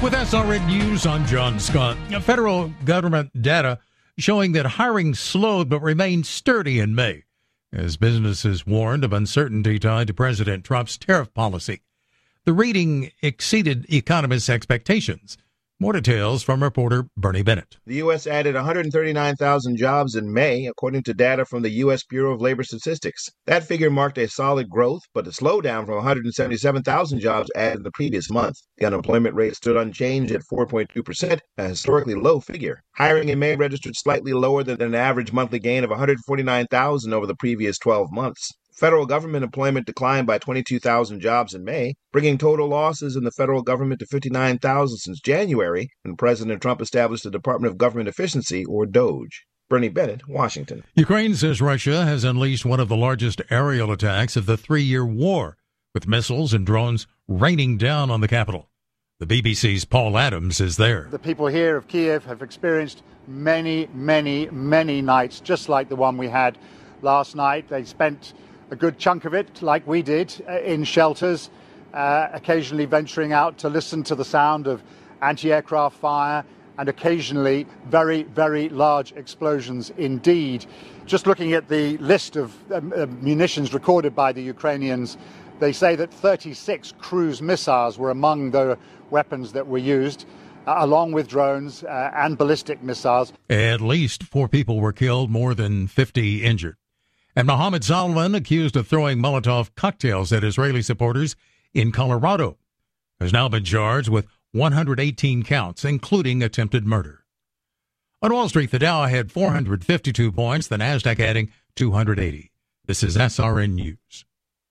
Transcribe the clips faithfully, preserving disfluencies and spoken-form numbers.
With S R N News, I'm John Scott. Federal government data showing that hiring slowed but remained sturdy in May, as businesses warned of uncertainty tied to President Trump's tariff policy. The reading exceeded economists' expectations. More details from reporter Bernie Bennett. The U S added one hundred thirty-nine thousand jobs in May, according to data from the U S Bureau of Labor Statistics. That figure marked a solid growth, but a slowdown from one hundred seventy-seven thousand jobs added the previous month. The unemployment rate stood unchanged at four point two percent, a historically low figure. Hiring in May registered slightly lower than an average monthly gain of one hundred forty-nine thousand over the previous twelve months. Federal government employment declined by twenty-two thousand jobs in May, bringing total losses in the federal government to fifty-nine thousand since January, when President Trump established the Department of Government Efficiency, or DOGE. Bernie Bennett, Washington. Ukraine says Russia has unleashed one of the largest aerial attacks of the three-year war, with missiles and drones raining down on the capital. The B B C's Paul Adams is there. The people here of Kiev have experienced many, many, many nights just like the one we had last night. They spent a good chunk of it, like we did, in shelters, uh, occasionally venturing out to listen to the sound of anti-aircraft fire and occasionally very, very large explosions indeed. Just looking at the list of um, uh, munitions recorded by the Ukrainians, they say that thirty-six cruise missiles were among the weapons that were used, uh, along with drones uh, and ballistic missiles. At least four people were killed, more than fifty injured. And Mohammed Salman, accused of throwing Molotov cocktails at Israeli supporters in Colorado, has now been charged with one hundred eighteen counts, including attempted murder. On Wall Street, the Dow had four hundred fifty-two points, the Nasdaq adding two hundred eighty. This is S R N News.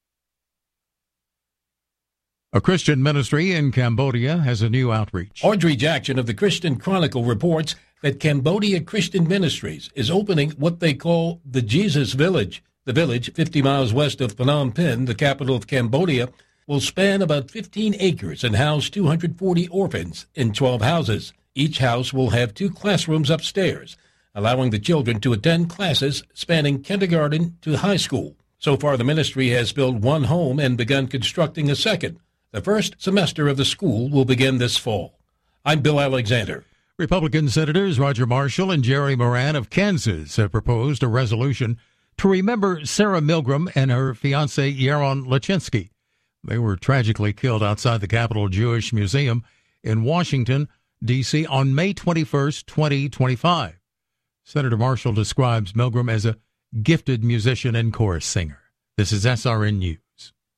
A Christian ministry in Cambodia has a new outreach. Audrey Jackson of the Christian Chronicle reports that Cambodia Christian Ministries is opening what they call the Jesus Village. The village, fifty miles west of Phnom Penh, the capital of Cambodia, will span about fifteen acres and house two hundred forty orphans in twelve houses. Each house will have two classrooms upstairs, allowing the children to attend classes spanning kindergarten to high school. So far, the ministry has built one home and begun constructing a second. The first semester of the school will begin this fall. I'm Bill Alexander. Republican Senators Roger Marshall and Jerry Moran of Kansas have proposed a resolution to remember Sarah Milgram and her fiancé Yaron Lachinsky. They were tragically killed outside the Capitol Jewish Museum in Washington, D C on May twenty-first, twenty twenty-five. Senator Marshall describes Milgram as a gifted musician and chorus singer. This is S R N News.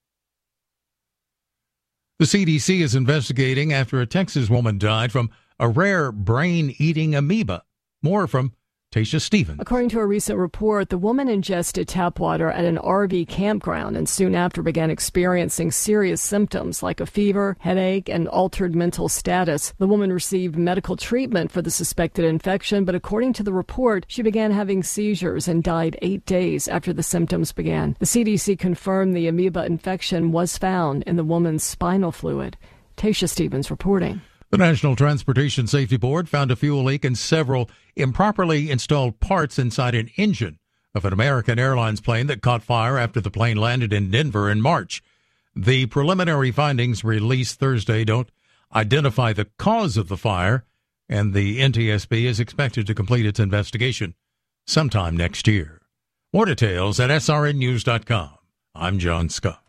The C D C is investigating after a Texas woman died from a rare brain-eating amoeba. More from Tasha Stevens. According to a recent report, the woman ingested tap water at an R V campground and soon after began experiencing serious symptoms like a fever, headache, and altered mental status. The woman received medical treatment for the suspected infection, but according to the report, she began having seizures and died eight days after the symptoms began. The C D C confirmed the amoeba infection was found in the woman's spinal fluid. Tasha Stevens reporting. The National Transportation Safety Board found a fuel leak in several improperly installed parts inside an engine of an American Airlines plane that caught fire after the plane landed in Denver in March. The preliminary findings released Thursday don't identify the cause of the fire, and the N T S B is expected to complete its investigation sometime next year. More details at S R N news dot com. I'm John Scott.